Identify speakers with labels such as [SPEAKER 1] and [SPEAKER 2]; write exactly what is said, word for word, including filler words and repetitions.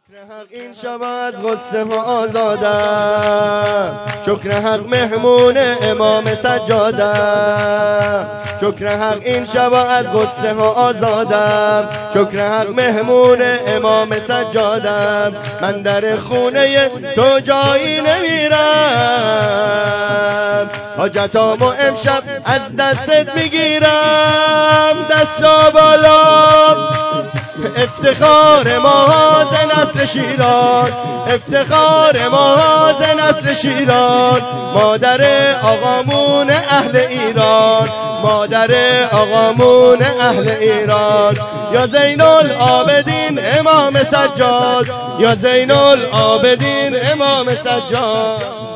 [SPEAKER 1] شکر حق این شب از غصه ها آزادم، شکر حق مهمون امام سجادم، شکر حق این شب از غصه ها آزادم، شکر حق مهمون امام سجادم. من در خونه تو جایی نمیرم، حاجتامو امشب از دستت میگیرم. دستا بالا افتخار ما ز نسل شیران، افتخار ما ز نسل شیران. مادر آقامون اهل ایران، مادر آقامون اهل ایران. یا زین العابدین امام سجاد، یا زین العابدین امام سجاد.